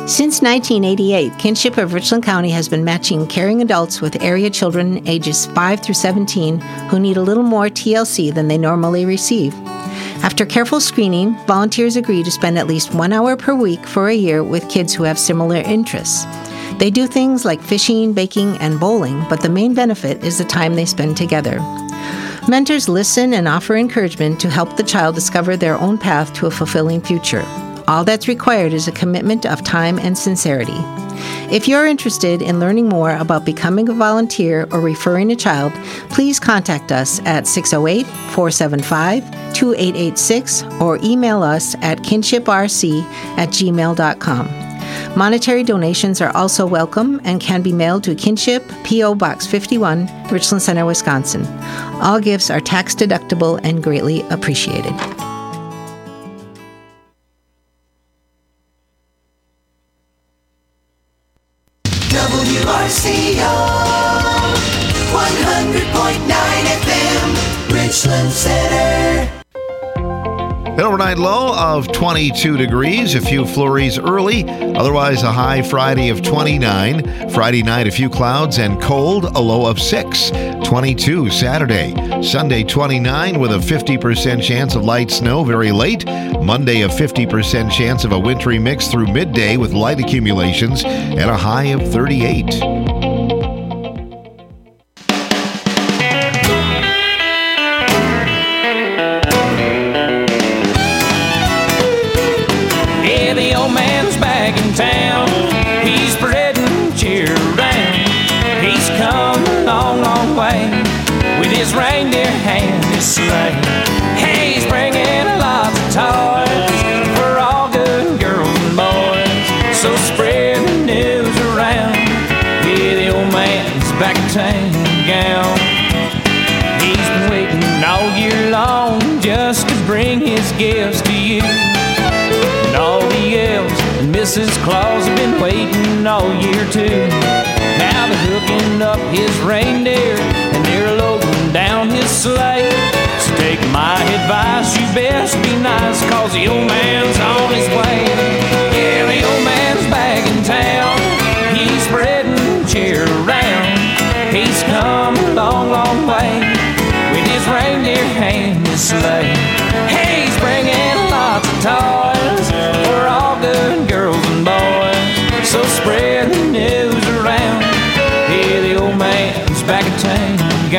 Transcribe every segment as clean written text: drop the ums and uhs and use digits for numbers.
Since 1988, Kinship of Richland County has been matching caring adults with area children ages 5 through 17 who need a little more TLC than they normally receive. After careful screening, volunteers agree to spend at least 1 hour per week for a year with kids who have similar interests. They do things like fishing, baking, and bowling, but the main benefit is the time they spend together. Mentors listen and offer encouragement to help the child discover their own path to a fulfilling future. All that's required is a commitment of time and sincerity. If you're interested in learning more about becoming a volunteer or referring a child, please contact us at 608-475-2886 or email us at kinshiprc@gmail.com. Monetary donations are also welcome and can be mailed to Kinship, P.O. Box 51, Richland Center, Wisconsin. All gifts are tax deductible and greatly appreciated. WRCO 100.9 FM, Richland Center. An overnight low of 22 degrees, a few flurries early, otherwise a high Friday of 29. Friday night, a few clouds and cold, a low of 6. 22 Saturday. Sunday, 29 with a 50% chance of light snow very late. Monday, a 50% chance of a wintry mix through midday with light accumulations and a high of 38. Town. He's spreading cheer around. He's come a long, long way with his reindeer and his sleigh. Hey, he's bringing lots of toys for all good girls and boys. So spread the news around. Yeah, the old man's back in town. He's been waiting all year long just to bring his gifts to you. And all the elves and Mrs. Claus have been waiting all year too. Now they're hooking up his reindeer and they're loading down his sleigh. So take my advice, you best be nice, cause the old man's on his way. Yeah, the old man's back in town. He's spreading cheer around. He's come a long, long way with his reindeer and his sleigh. Hey, he's bringing lots of toys for all good girls and boys. So spread the news around. Yeah, the old man's back in town.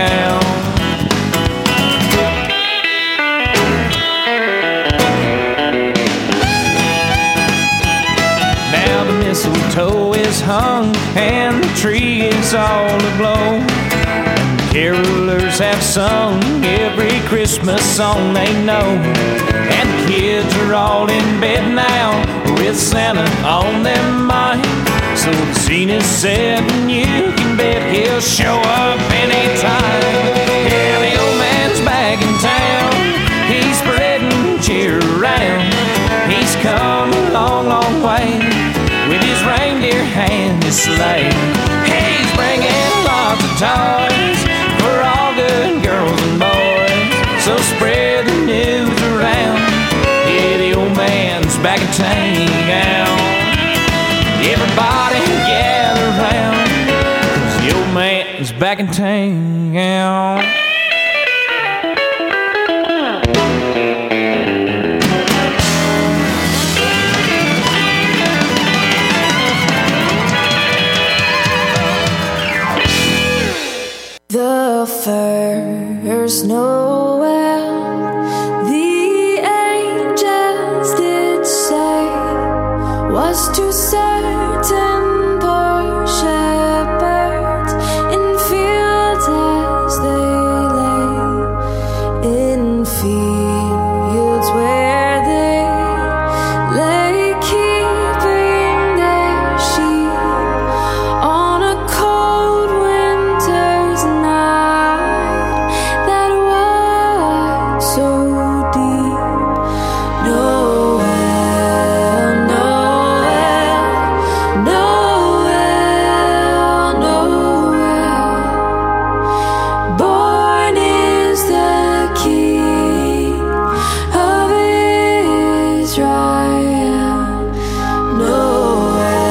Now the mistletoe is hung and the tree is all aglow. And the carolers have sung every Christmas song they know. And the kids are all in bed now with Santa on their mind. So the scene is set and you can bet he'll show up anytime. Yeah, the old man's back in town. He's spreading cheer around. He's come a long, long way with his reindeer and his sleigh. Hey, he's bringing lots of toys for all good girls and boys. So spread the news around. Yeah, the old man's back in town. Everybody gather round, cause the old man's back in town. The first Noel, the angels did say, was to certain poor shepherds in fields as they lay, in fields where they lay keeping their sheep on a cold winter's night that was so deep. Noel, Noel, Noel, born is the King of Israel. Noel,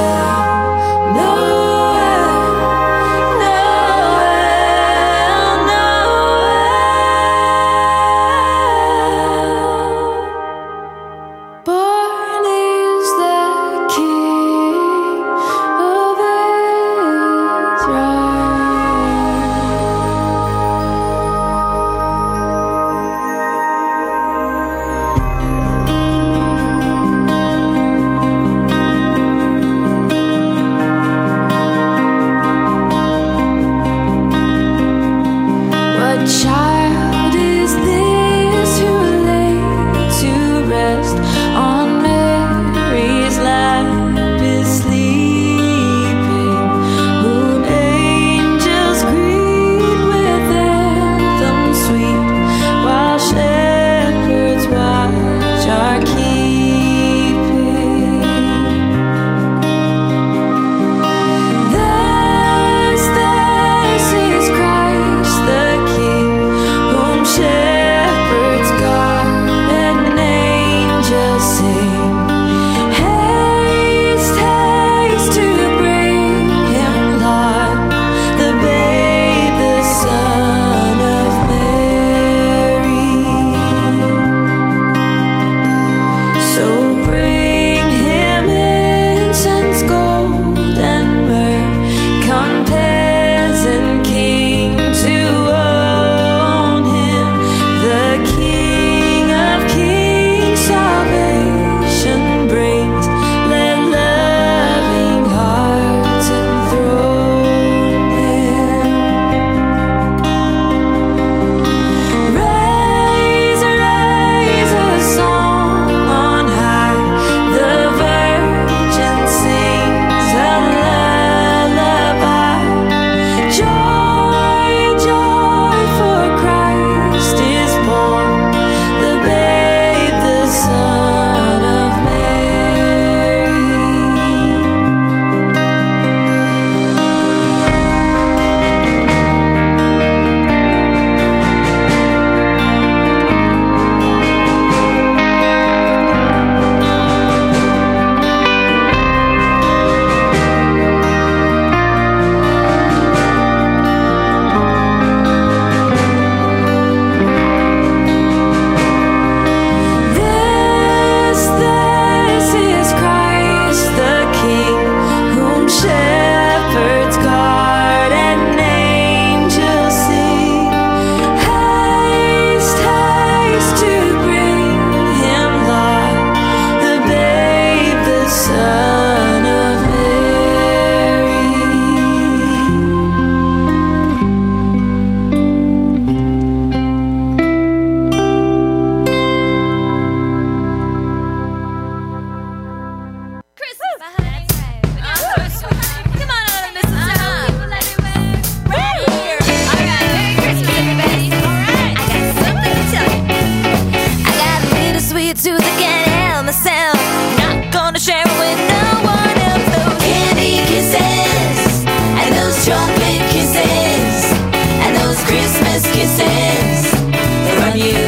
on the sound. Not gonna share it with no one else. Those candy kisses and those chocolate kisses and those Christmas kisses, they're on you.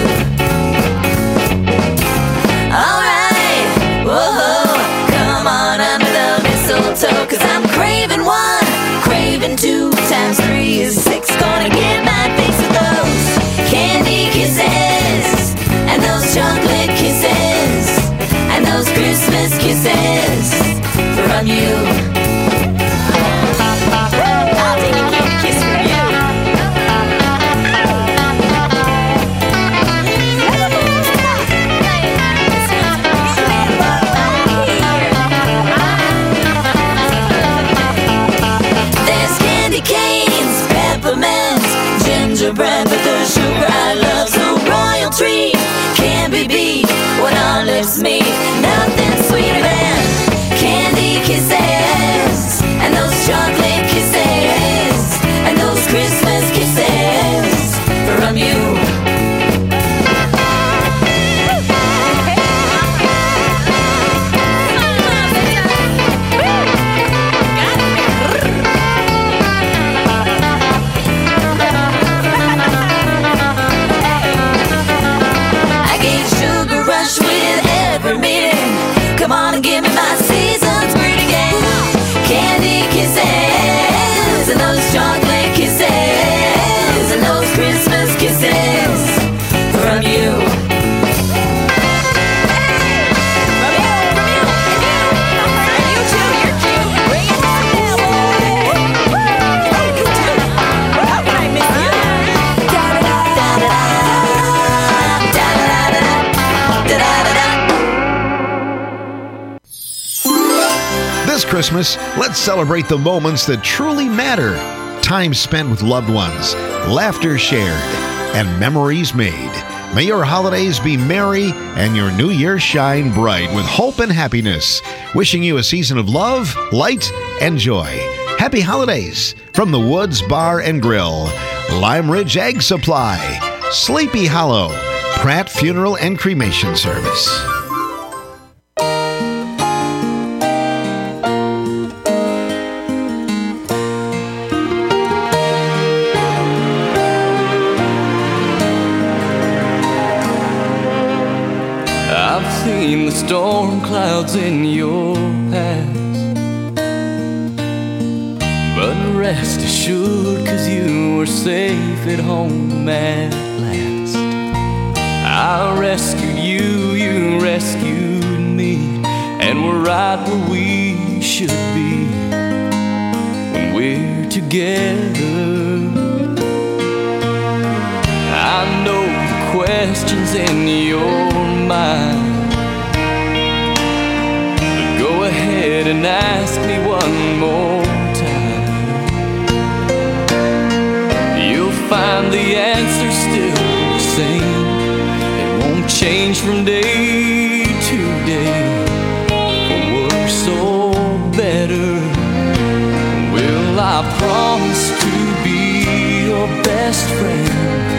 Alright, whoa, come on under the mistletoe, 'cause I'm craving one, craving 2 times 3 is 6. Gonna get my fix of those candy kisses and those chocolate kisses and those Christmas kisses from you. I'll take a candy kiss from you. There's candy canes, peppermints, gingerbread, but the sugar I love, so royal treat can't be beat when our lips meet. Nothing sweeter than candy kisses and those chocolate kisses and those Christmas kisses from you. I get sugar rush with every meeting. Come on and give me my season's greeting. Candy kisses and those chocolate kisses and those Christmas kisses from you. This Christmas, let's celebrate the moments that truly matter. Time spent with loved ones, laughter shared, and memories made. May your holidays be merry and your new year shine bright with hope and happiness. Wishing you a season of love, light, and joy. Happy holidays from the Woods Bar and Grill, Lime Ridge Egg Supply, Sleepy Hollow, Pratt Funeral and Cremation Service. I've seen the storm clouds in your past, but rest assured, 'cause you were safe at home at last. I rescued you, you rescued me, and we're right where we should be when we're together. I know the questions in your mind, but go ahead and ask me one more time. You'll find the answer still the same. It won't change from day to day, for worse or better. Will I promise to be your best friend?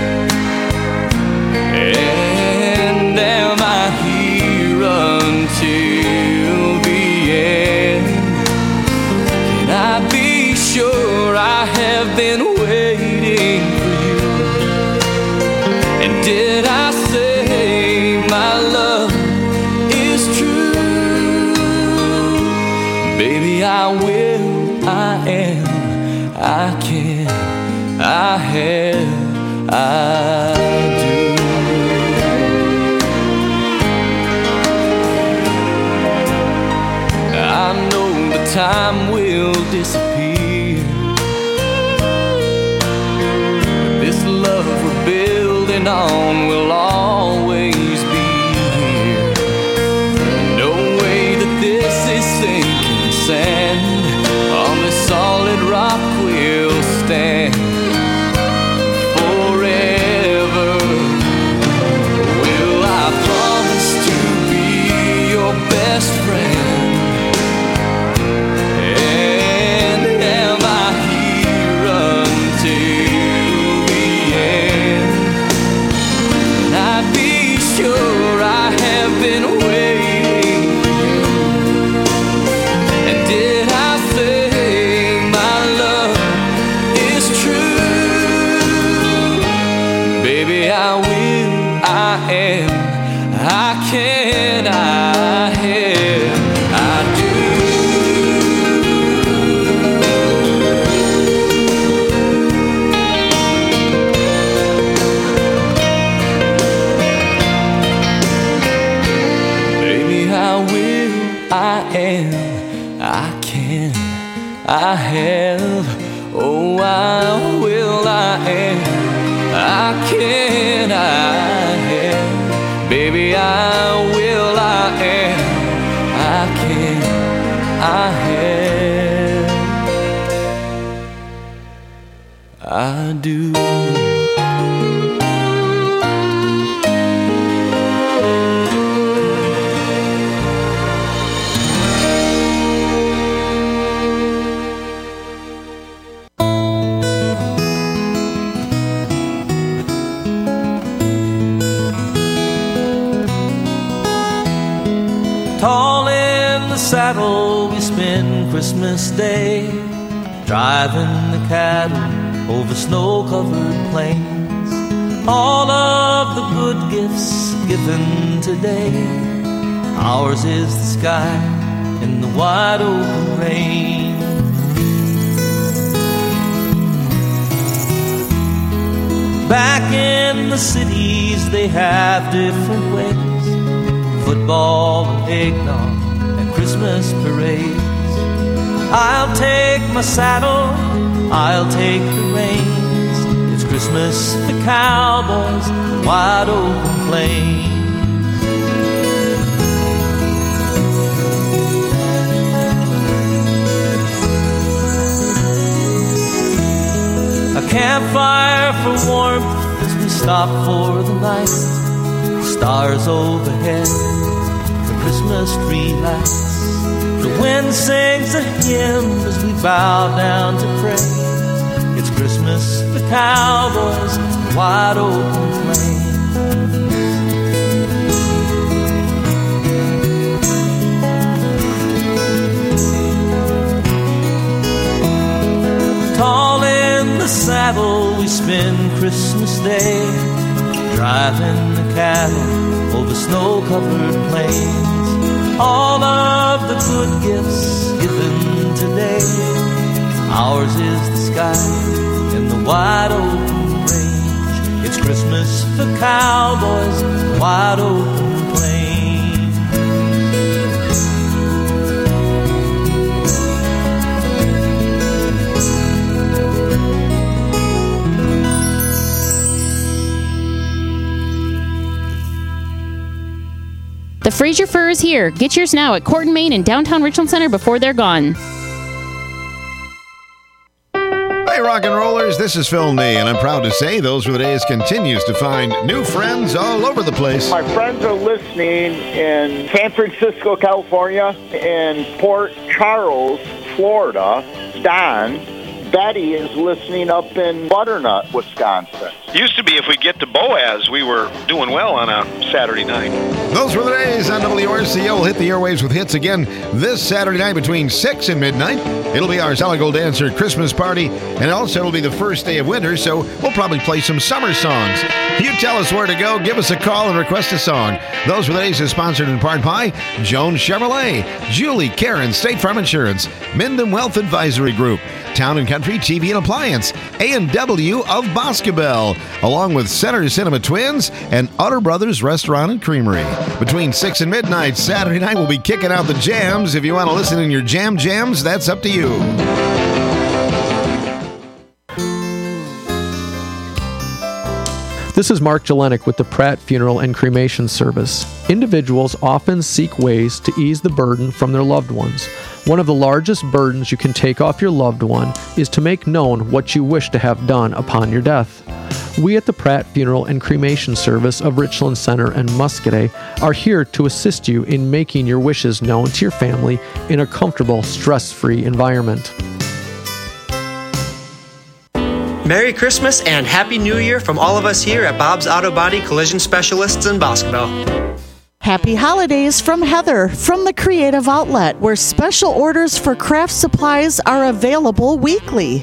And am I here until the end? Can I be sure I have been waiting for you? And did I say my love is true? Baby, I will, I am, I can, I have, I do. I know the time will disappear, but this love we're building on will always be here. No way that this is sinking sand. On this solid rock we'll stand forever. Will I promise to be your best friend? And am, I can, I have. Oh, I will, I am, I can, I have. Baby, I will, I am, I can, I have. I do. Tall in the saddle, we spend Christmas Day, driving the cattle over snow-covered plains. All of the good gifts given today, ours is the sky and the wide open range. Back in the cities, they have different ways. Football and eggnog and Christmas parades. I'll take my saddle, I'll take the reins. It's Christmas for cowboys, wide open plains. A campfire for warmth as we stop for the night. Stars overhead, the Christmas tree lights. The wind sings a hymn as we bow down to pray. It's Christmas for cowboys, wide open plains. Tall in the saddle, we spend Christmas Day, driving the cattle over snow-covered plains. All of the good gifts given today, ours is the sky and the wide open range. It's Christmas for cowboys, wide open plains. The Fraser Fur is here. Get yours now at Court and Main in downtown Richland Center before they're gone. Hey, rock and rollers, this is Phil Nee, and I'm proud to say Those Were the Days continues to find new friends all over the place. My friends are listening in San Francisco, California, and Port Charles, Florida. Don, Betty is listening up in Butternut, Wisconsin. Used to be if we get to Boaz, we were doing well on a Saturday night. Those Were the Days on WRCO will hit the airwaves with hits again this Saturday night between 6 and midnight. It'll be our Solid Gold Dancer Christmas party, and also it'll be the first day of winter, so we'll probably play some summer songs. You tell us where to go, give us a call, and request a song. Those Were the Days is sponsored in part by Jones Chevrolet, Julie Karen State Farm Insurance, Minden Wealth Advisory Group, Town and Country TV and Appliance, A&W of Boscobel, along with Center Cinema Twins and Utter Brothers Restaurant and Creamery. Between 6 and midnight Saturday night, we'll be kicking out the jams. If you want to listen in your jams, that's up to you. This is Mark Jelenik with the Pratt Funeral and Cremation Service. Individuals often seek ways to ease the burden from their loved ones. One of the largest burdens you can take off your loved one is to make known what you wish to have done upon your death. We at the Pratt Funeral and Cremation Service of Richland Center and Muscoda are here to assist you in making your wishes known to your family in a comfortable, stress-free environment. Merry Christmas and Happy New Year from all of us here at Bob's Auto Body Collision Specialists in Boscobel. Happy holidays from Heather from the Creative Outlet, where special orders for craft supplies are available weekly.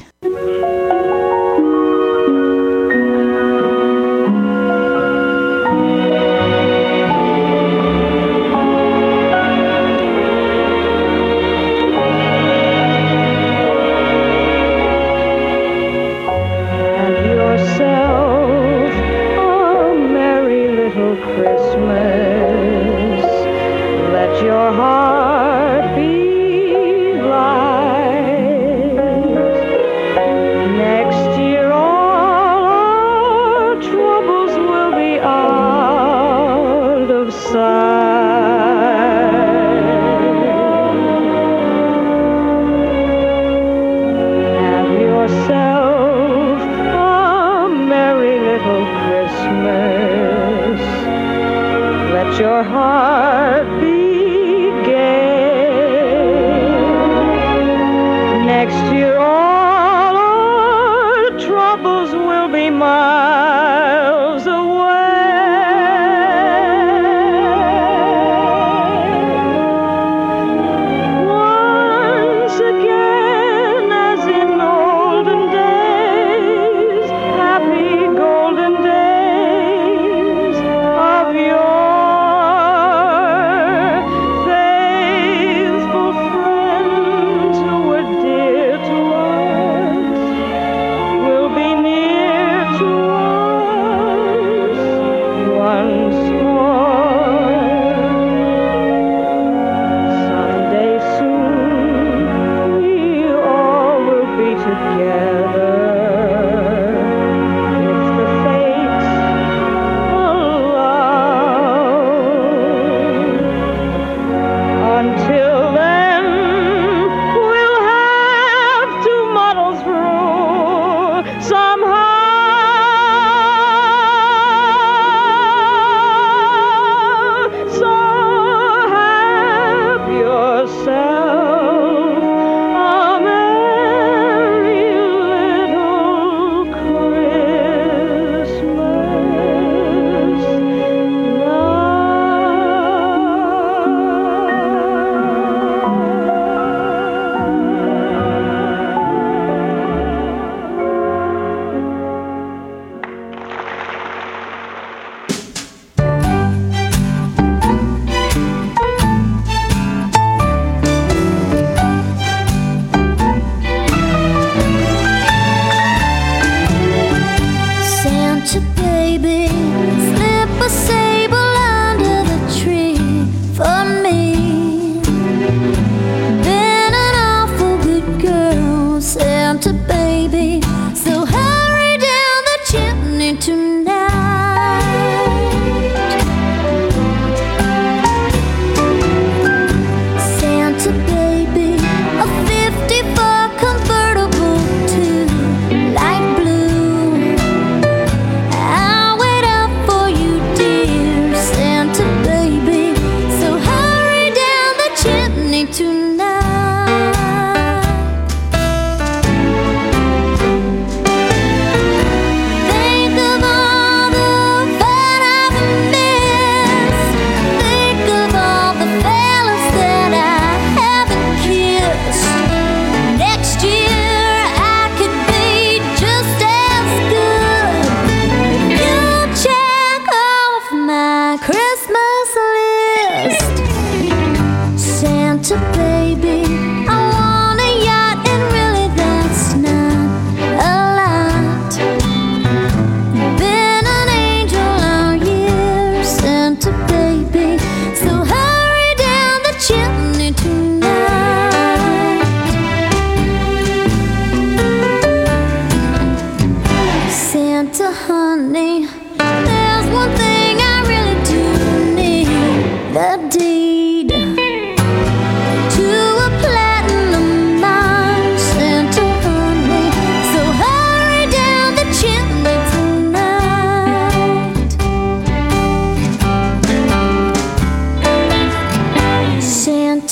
Let your heart be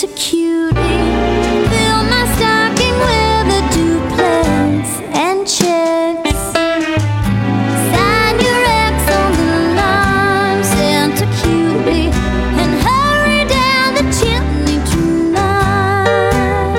Santa cutie. Fill my stocking with a duplex and checks. Sign your ex on the line, Santa cutie, and hurry down the chimney tonight.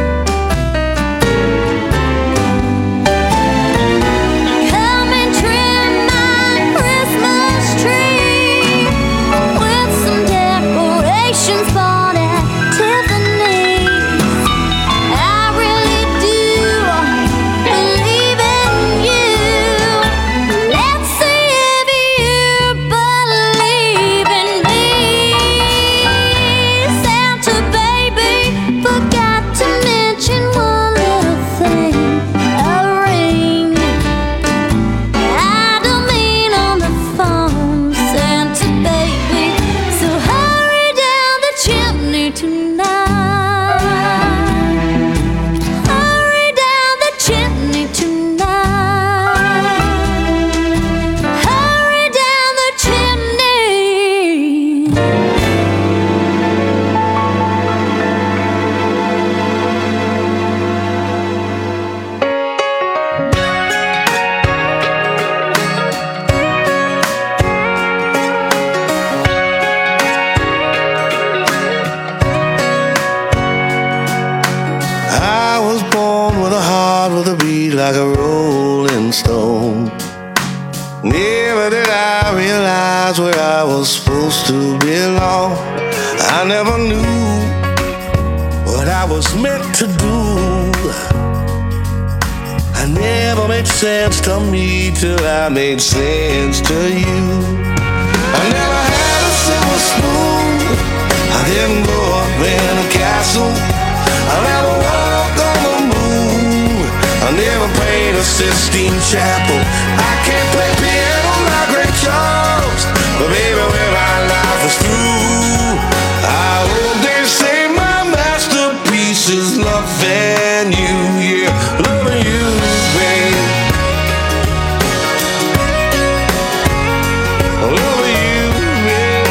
Come and trim my Christmas tree with some decorations bought at Tiffany's. I really do believe in you. Let's see if you believe in me. Santa baby, forgot to mention one little thing. A ring. I don't mean on the phone, Santa baby. So hurry down the chimney tonight. Hurry down the chimney tonight. Hurry down the chimney. I was born with a heart with a beat like a rolling stone. Never did I realize where I was supposed to belong. I never knew what I was meant to do. I never made sense to me till I made sense to you. I never had a silver spoon. I didn't grow up in a castle. I never walked on the moon. I never prayed a Sistine Chapel. I can't play piano like Ray Charles, but baby, when my life is through, I hope they say my masterpiece is loving you, yeah, loving you, babe. Loving you, yeah.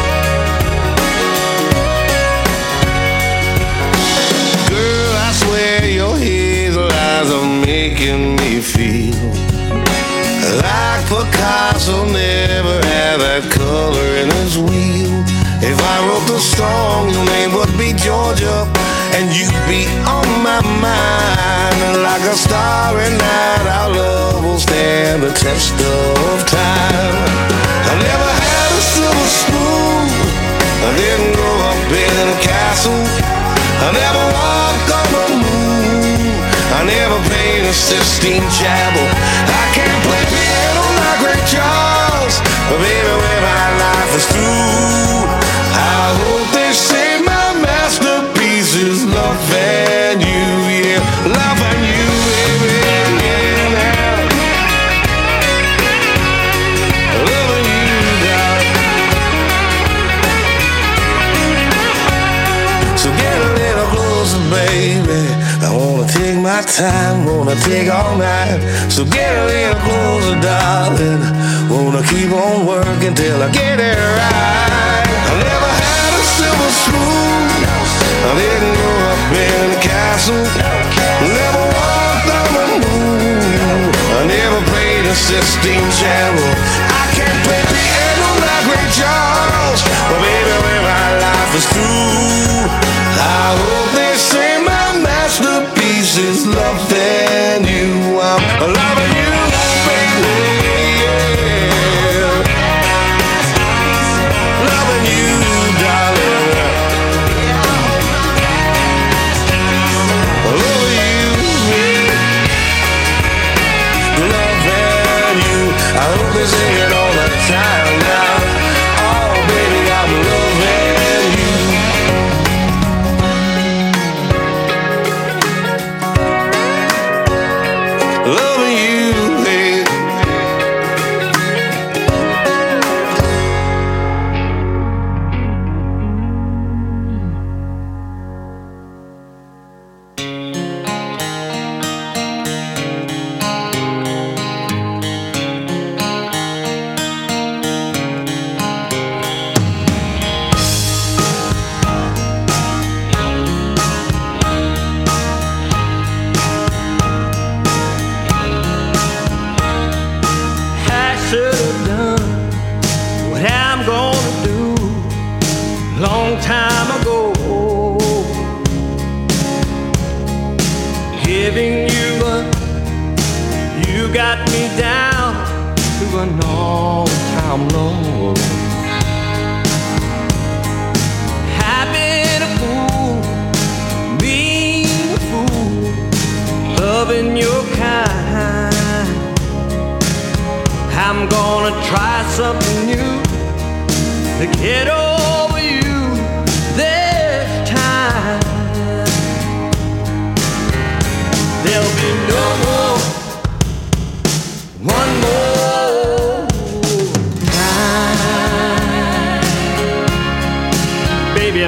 Girl, I swear your hazel eyes are making me feel like Picasso never had that color in his wheel. If I wrote the song, your name would be Georgia, and you'd be on my mind. Like a starry night, our love will stand the test of time. I never had a silver spoon. I didn't grow up in a castle. I never walked on the moon. I never paid a Sistine Chapel. I can't play piano like Ray Charles, but baby, when my life is through, I hope they say my masterpiece is loving you, yeah, loving you, baby, yeah, loving you, darling. So get a little closer, baby. I wanna take my time, wanna take all night. So get a little closer, darling. Wanna keep on working till I get it right. I never had a silver spoon. I didn't grow up in a castle. Never walked on the moon. I never played a Sistine Chapel. I can't play piano like Ray Charles, but baby, when my life is through, I hope they say my masterpiece is loving you. I'm loving you, baby, yeah. Loving you, darling. Loving you, yeah. Loving you. I hope they sing it all the time now. Oh, baby, I'm loving you.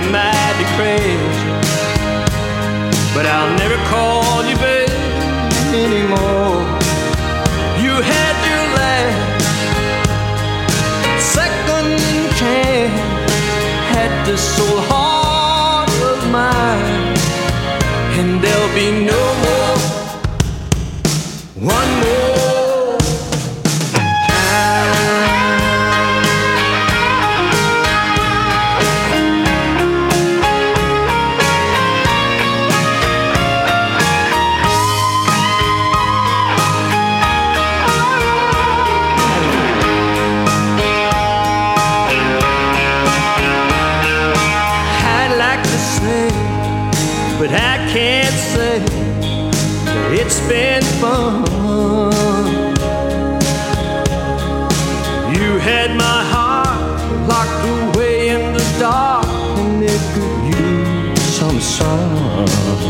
mighty crazy, but I'll never call you baby anymore. You had your last second chance, had this soul heart of mine, and there'll be no more, one more. But I can't say that it's been fun. You had my heart locked away in the dark, and it could use some sun.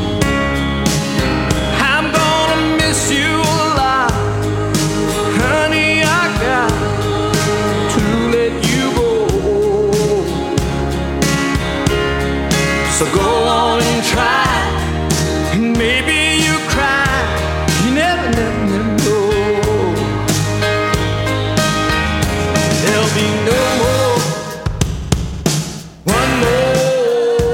I'm gonna miss you a lot, honey. I got to let you go. So go on and try. Maybe you cry, you never know. There'll be no more, one more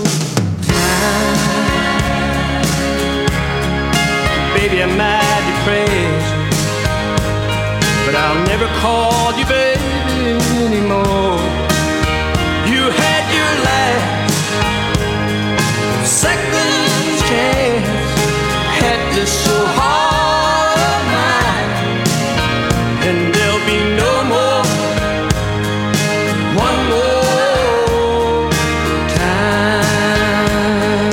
time. Baby, I might be crazy, but I'll never call you baby anymore. You had your last second chance, had this so hard of mine, and there'll be no more, one more time.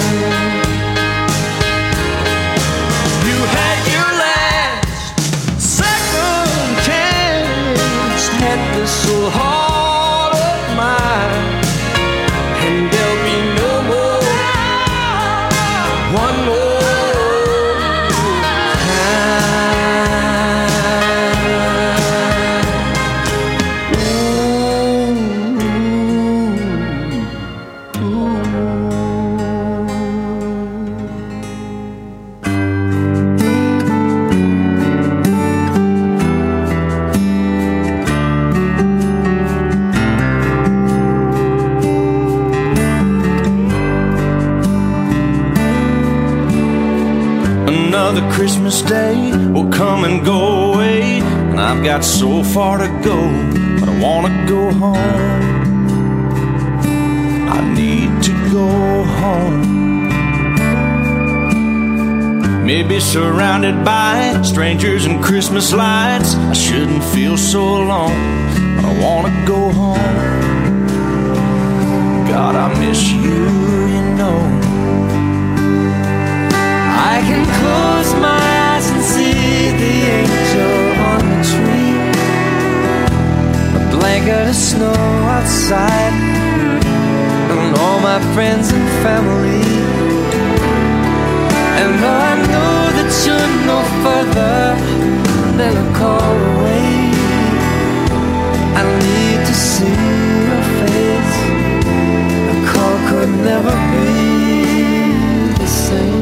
You had your last second chance, had this so hard of mine, and there'll be no more, one more. Another Christmas day will come and go away, and I've got so far to go, but I wanna go home. I need to go home. Maybe surrounded by strangers and Christmas lights, I shouldn't feel so alone, but I wanna go home. God, I miss you, you know. I can close my eyes and see the angel on the tree, a blanket of snow outside, and all my friends and family. And though I know that you're no further than a call away, I need to see your face. A call could never be the same.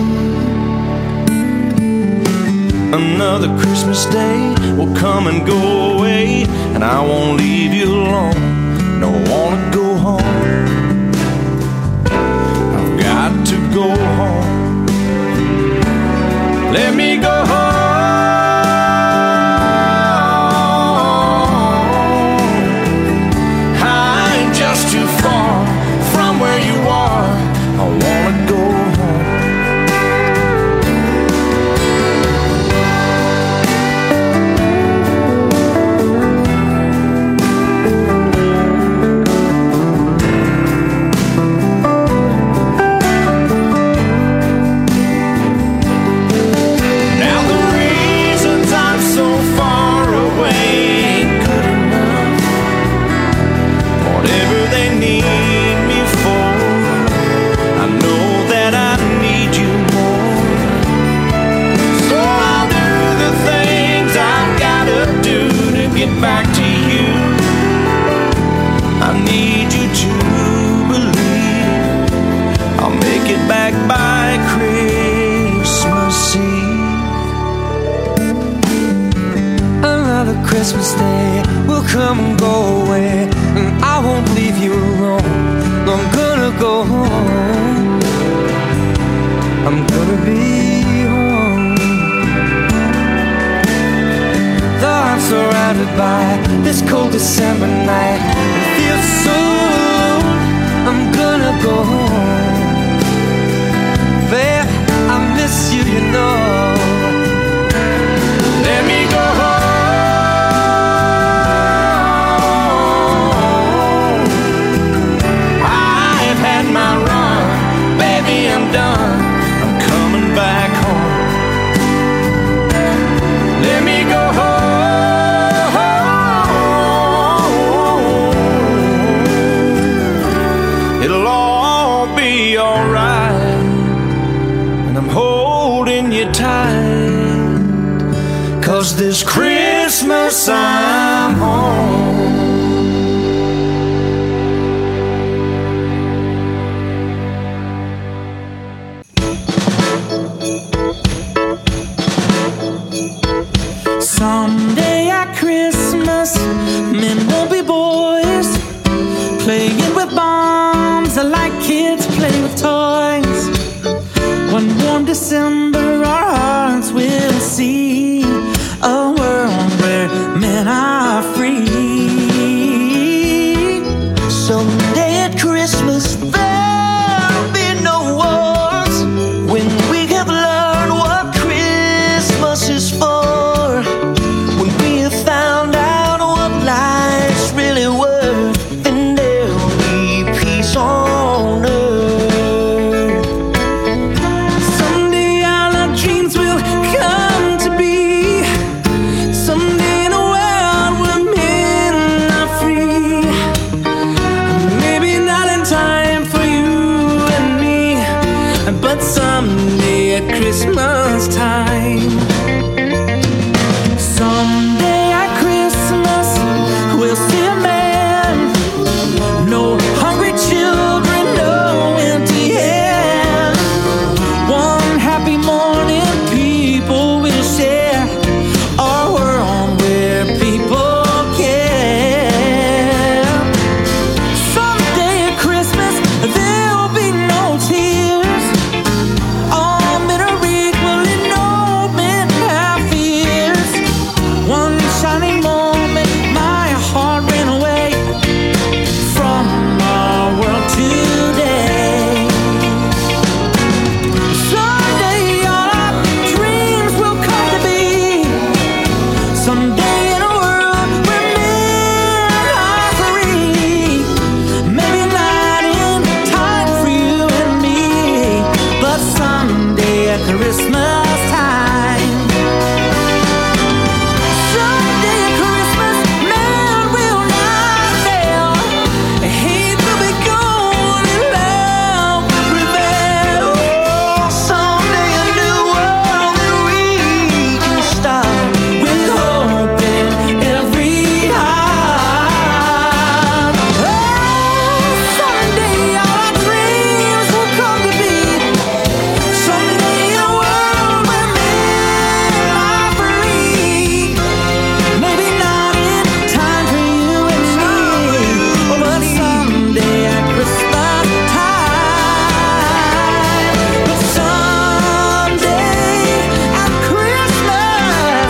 Another Christmas day will come and go away, and I won't leave you alone. No, I wanna go home. I've got to go home. Let me go home. I ain't just too far from where you are. I wanna go home. Christmas Day will come and go away, and I won't leave you alone. I'm gonna go home. I'm gonna be home. Though I'm surrounded by this cold December night, it feels so alone. I'm gonna go home. Babe, I miss you, you know. Let me go home. I've had my run, baby, I'm done. I'm coming back home. Let me go home. It'll all be alright, and I'm holding you tight. 'Cause this Christmas I'm home. Someday at Christmas, men will be boys, playing with bombs like kids play with toys. One warm December our hearts will see a world where men are free. Someday at Christmas there'll be no wars, when we have learned what Christmas is for, when we have found out what life's really worth, then there'll be peace on earth. Someday all our dreams will come to be. Someday in a world where men are free. Maybe not in time for you and me, but someday at Christmas time. Someday at Christmas we'll see a man. No hungry children, no empty hand. One happy morning people will share our world where people care. Someday at Christmas there'll be no tears. All men are equal and no men have fears. One shining moment my heart ran away from our world today. Someday all our dreams will come to be. Someday in a world where men are free. Maybe not in time for you and me, but someday at Christmas time. Someday at Christmas man will not fail. Hate will be gone and love will prevail. Someday a new world that we can start, with hope in every heart. Someday all our dreams will come to be. Someday in a world where men are free. Maybe not in time for you and me, but someday at Christmas time. But someday at Christmas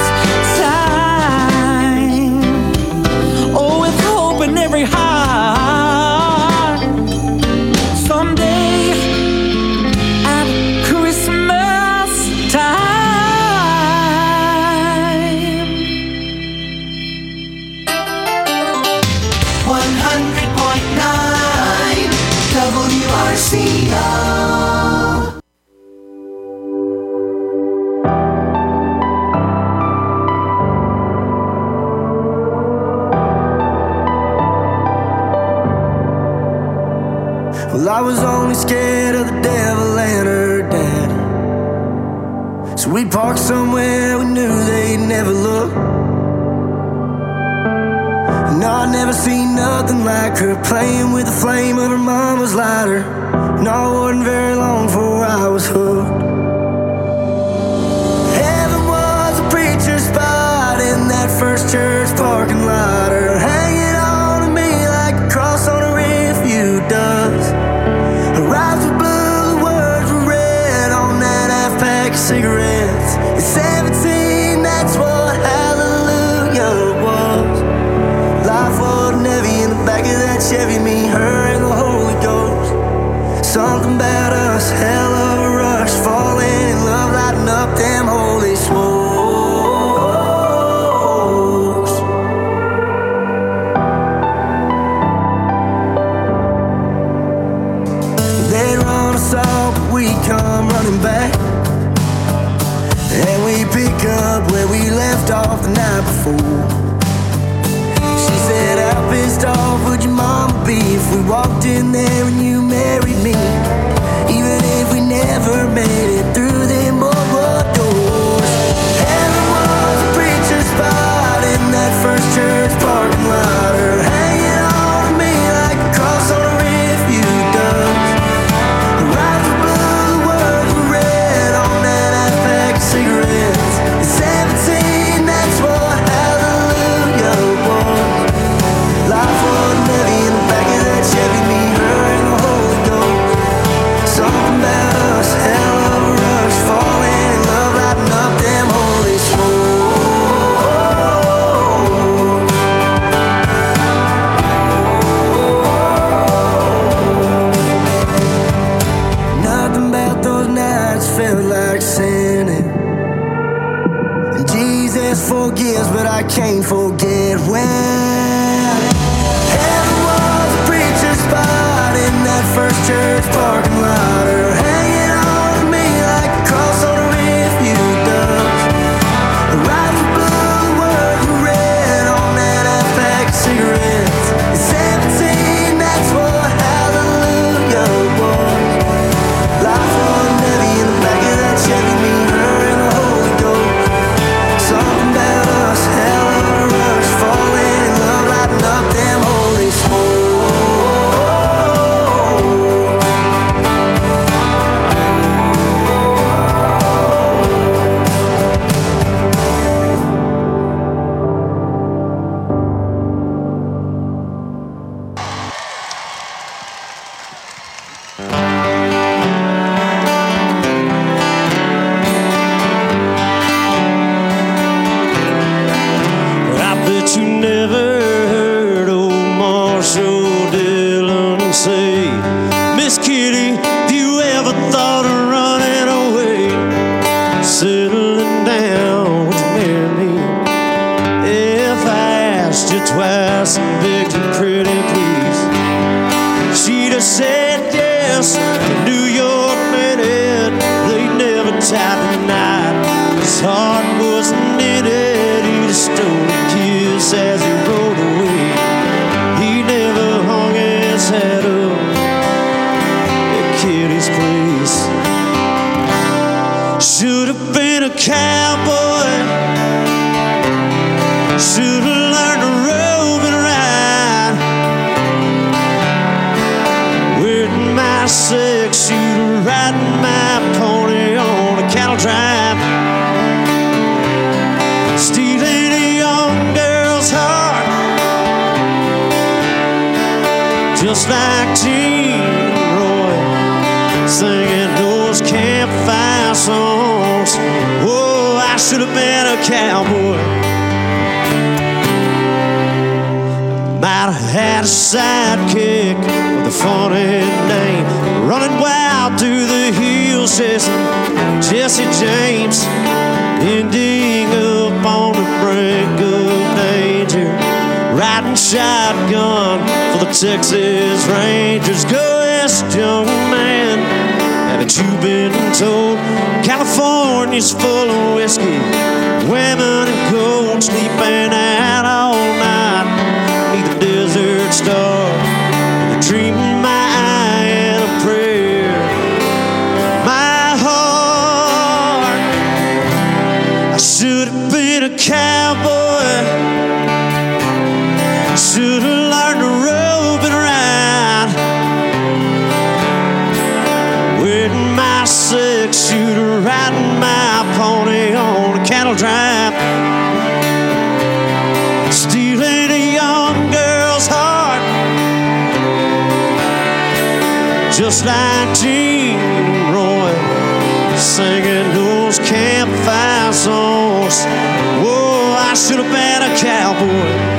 time. Oh, with hope in every heart. Someday at Christmas time. 100.9 WRCO. Well, I was only scared of the devil and her dad, so we parked somewhere we knew they'd never look. No, I never seen nothing like her, playing with the flame of her mama's lighter. No, it wasn't very long before I was hooked. Heaven was a preacher's spot in that first church park. Your eyes were blue, the words were red on that half pack of cigarettes. At 17, that's what hallelujah was. Life wasn't heavy in the back of that Chevy, me, her, and the Holy Ghost. Something about us, hell of a rush, falling in love, lighting up them holy smokes. They run us off, but we come running back, and we pick up where we left off the night before. She said, how pissed off would your mama be if we walked in there and you married me? Even if we never made it through them boardwalk doors. Heaven was a preacher's spot in that first church parking lot, or hanging on to me like a cross on a refuge does. Her eyes were blue, the words were red on that half pack of cigarettes. At 17, that's what hallelujah was. Life wasn't heavy in the back of that Chevy, me, her, and the Holy Ghost. Something about us, hell of a rush, falling in love, lighting up them holy smokes. Nothing about those nights felt like sinning. And Jesus forgives, but I can't forget when heaven was a preacher's spot in that first church parking lot, or hanging on to me like a cross on a refuge does. Her eyes were blue, the words were red on that half pack of cigarettes. At 17, that's what hallelujah was. Life wasn't heavy in the back of that Chevy, me, her, and the Holy Ghost. Something about us, hell of a rush, falling in love, lighting up them holy smokes. But I bet you never heard old Marshall Dillon say, Miss Kitty, if you ever thought of running away, settling down, would you marry me? If I asked you twice and begged you pretty please, she'd have said yes. New York minute, they never tied the knot. His heart wasn't in it, he just stole a kiss as he rode away. He never hung his head up at Kitty's place. Should have been a cowboy, should have learned to rope and ride. Wearing my six shooter, riding my pony on a cattle drive, stealing a young girl's heart, just like Gene and Roy, singing those campfire songs. Oh, I should have been a cowboy. Might have had a sidekick with a funny name, running wild through the hills, chasing Jesse James, ending up on the brink of danger, riding shotgun for the Texas Rangers. Go west, young man, haven't you been told California's full of whiskey, women and gold, sleeping out all night beneath the desert star, the dream in my eye and a prayer. My heart, I should have been a cowboy, should have learned to rope and ride, wearing my six-shooter, riding my pony on a cattle drive, stealing a young girl's heart, just just like Gene and Roy, singing those campfire songs. Whoa, I should have been a cowboy.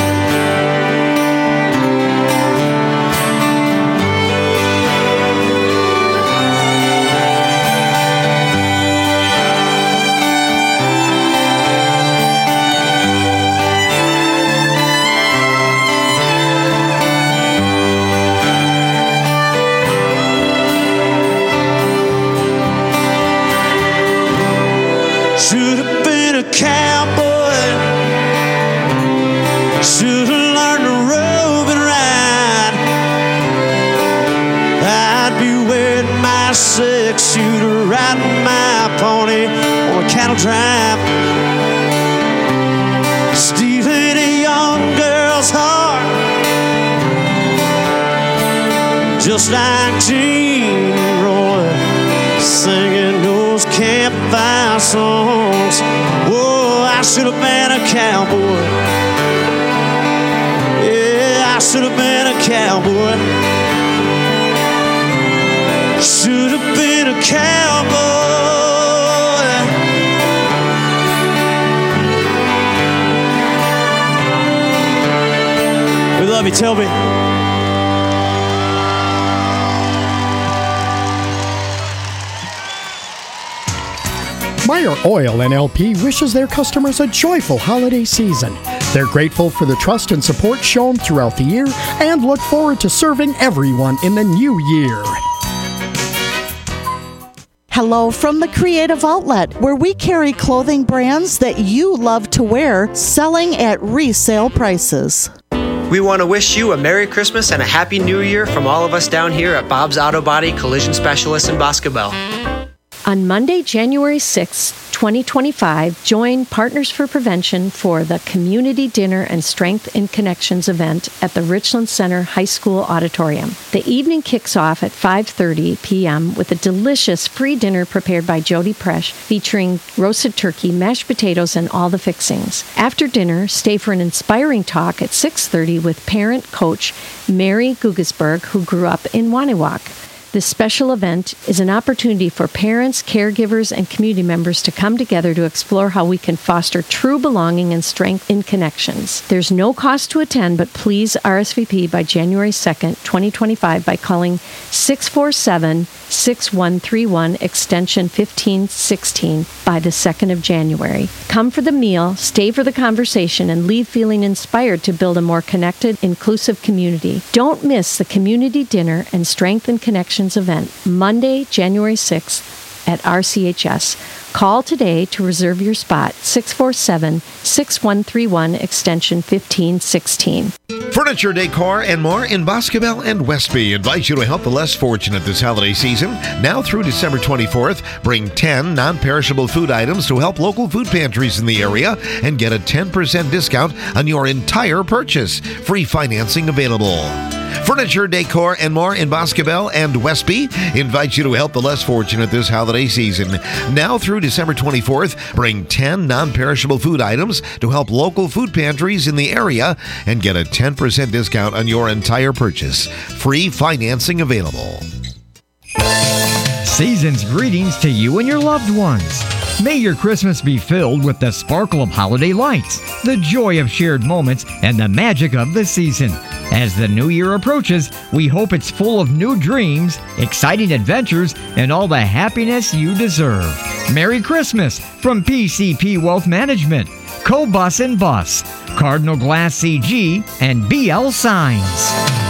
Should have been a cowboy. Should have learned to rope and ride. I'd be wearing my 6-shooter, riding my pony on a cattle drive, stealing a young girl's heart, just like Gene and Roy, singing those campfire songs. Whoa, I should have been a cowboy. Yeah, I should have been a cowboy. Should have been a cowboy. We love you, Toby. Meyer Oil and LP wishes their customers a joyful holiday season. They're grateful for the trust and support shown throughout the year and look forward to serving everyone in the new year. Hello from the Creative Outlet, where we carry clothing brands that you love to wear, selling at resale prices. We want to wish you a Merry Christmas and a Happy New Year from all of us down here at Bob's Auto Body Collision Specialists in Boscobel. On Monday, January 6, 2025, join Partners for Prevention for the Community Dinner and Strength in Connections event at the Richland Center High School Auditorium. The evening kicks off at 5:30 p.m. with a delicious free dinner prepared by Jody Presh, featuring roasted turkey, mashed potatoes, and all the fixings. After dinner, stay for an inspiring talk at 6:30 with parent coach Mary Gugesberg, who grew up in Waniwak. This special event is an opportunity for parents, caregivers, and community members to come together to explore how we can foster true belonging and strength in connections. There's no cost to attend, but please RSVP by January 2nd, 2025 by calling 647-6131 extension 1516 by the 2nd of January. Come for the meal, stay for the conversation, and leave feeling inspired to build a more connected, inclusive community. Don't miss the Community Dinner and Strength and Connections event, Monday, January 6th at RCHS. Call today to reserve your spot, 647-6131, extension 1516. Furniture, decor, and more in Boscobel and Westby invite you to help the less fortunate this holiday season. Now through December 24th, bring 10 non-perishable food items to help local food pantries in the area and get a 10% discount on your entire purchase. Free financing available. Furniture, decor, and more in Boscobel and Westby invite you to help the less fortunate this holiday season. Now through December 24th, bring 10 non-perishable food items to help local food pantries in the area and get a 10% discount on your entire purchase. Free financing available. Season's greetings to you and your loved ones. May your Christmas be filled with the sparkle of holiday lights, the joy of shared moments, and the magic of the season. As the new year approaches, we hope it's full of new dreams, exciting adventures, and all the happiness you deserve. Merry Christmas from PCP Wealth Management, Co-Bus and Bus, Cardinal Glass CG, and BL Signs.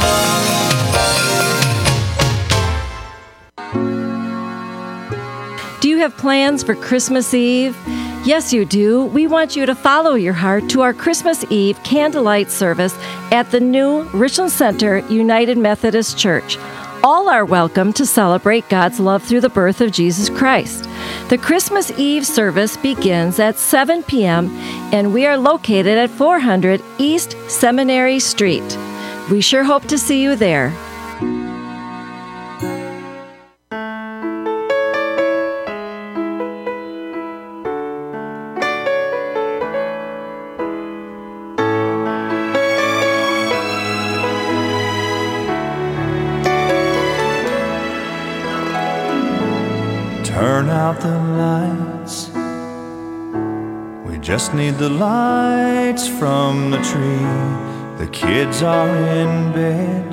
Do you have plans for Christmas Eve? Yes, you do. We want you to follow your heart to our Christmas Eve candlelight service at the new Richland Center United Methodist Church. All are welcome to celebrate God's love through the birth of Jesus Christ. The Christmas Eve service begins at 7 p.m. and we are located at 400 East Seminary Street. We sure hope to see you there. turn out the lights. We just need the lights from the tree. The kids are in bed.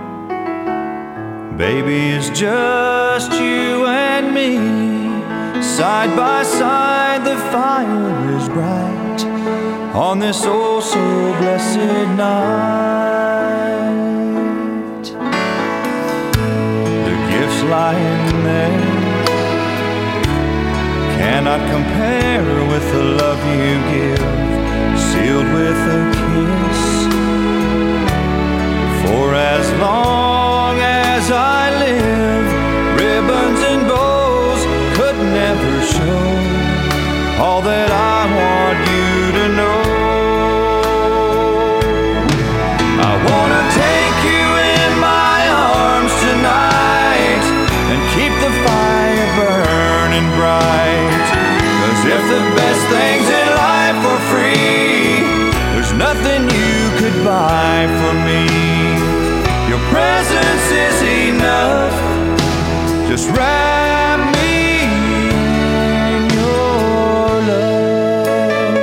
Baby, it's just you and me. Side by side, the fire is bright on this oh so blessed night. The gifts lying there cannot compare with the love you give, sealed with a kiss. For as long as I live, ribbons and bows could never show all that I want you to know. I wanna take you in my arms tonight and keep the fire burning bright. 'Cause if the best things in life were free, there's nothing you could buy for me. Your presence is enough. Just wrap me in your love.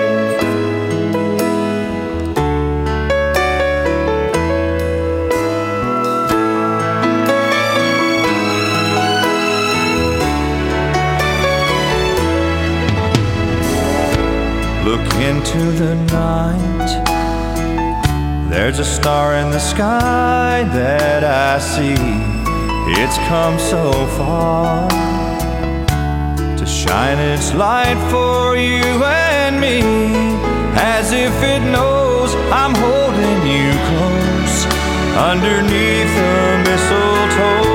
Look into the night. There's a star in the sky that I see. It's come so far to shine its light for you and me, as if it knows I'm holding you close underneath the mistletoe.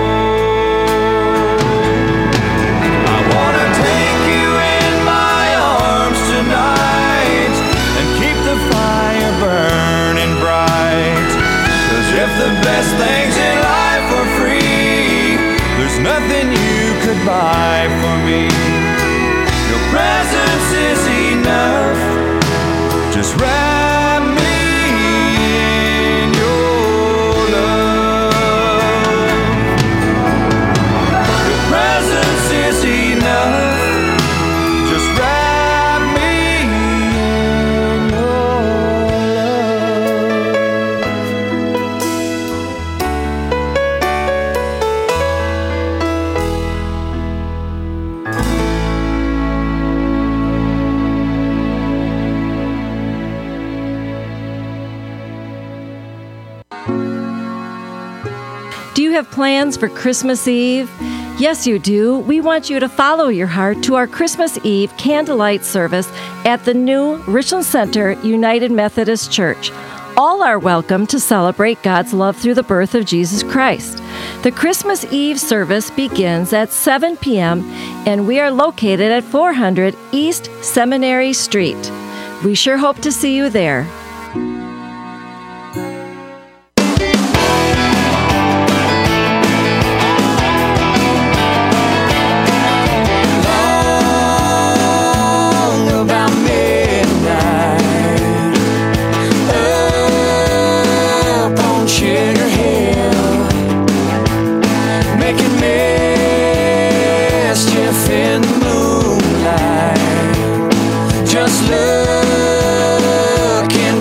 I wanna take you in my arms tonight and keep the fire burning bright. 'Cause if the best things in life were free, there's nothing you could buy for me. Your presence is enough. Just wrap me in your love. Your presence is enough. Just wrap me in your Do you have plans for Christmas Eve? Yes, you do. We want you to follow your heart to our Christmas Eve candlelight service at the new Richland Center United Methodist Church. All are welcome to celebrate God's love through the birth of Jesus Christ. The Christmas Eve service begins at 7 p.m. and we are located at 400 East Seminary Street. We sure hope to see you there. Just looking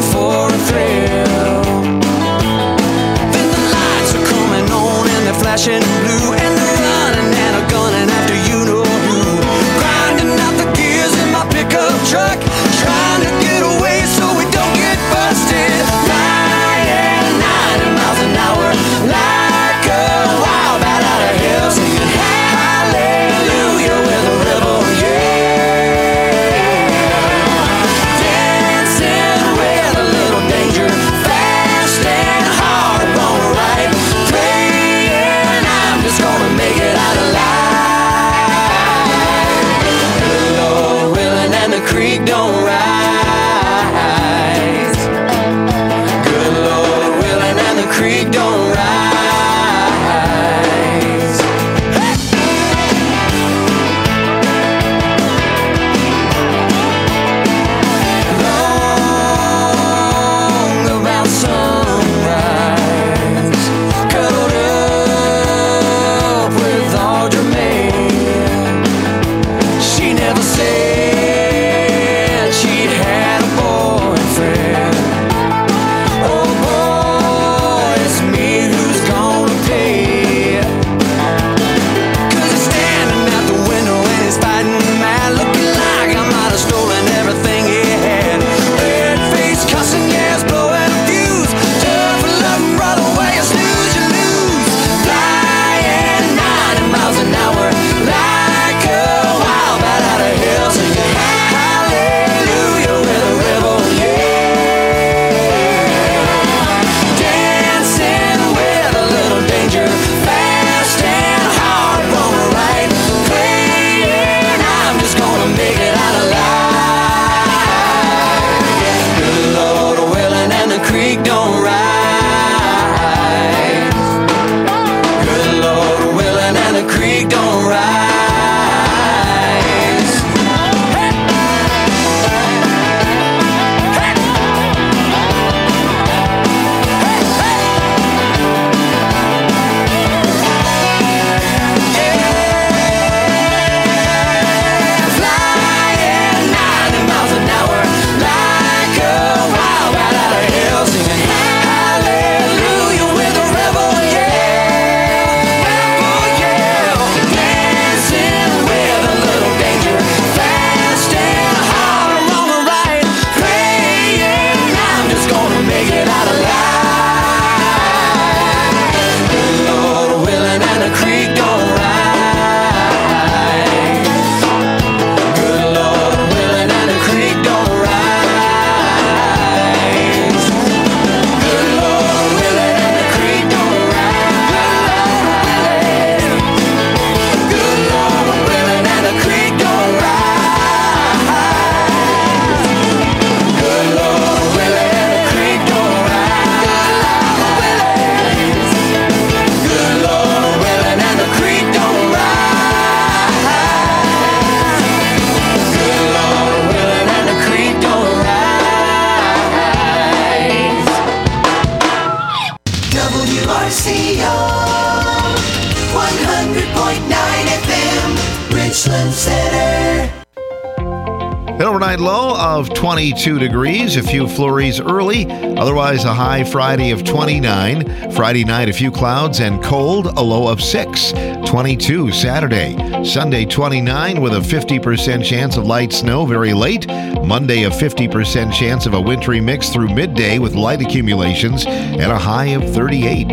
Richland Center. An overnight low of 22 degrees, a few flurries early, otherwise a high Friday of 29. Friday night, a few clouds and cold, a low of 6. 22 Saturday. Sunday, 29 with a 50% chance of light snow very late. Monday, a 50% chance of a wintry mix through midday with light accumulations and a high of 38.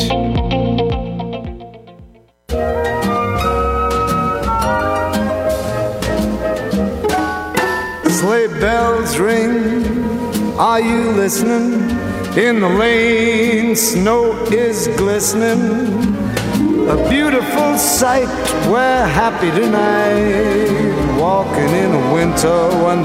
Sleigh bells ring, are you listening? In the lane, snow is glistening. A beautiful sight, we're happy tonight. Walking in a winter wonderland.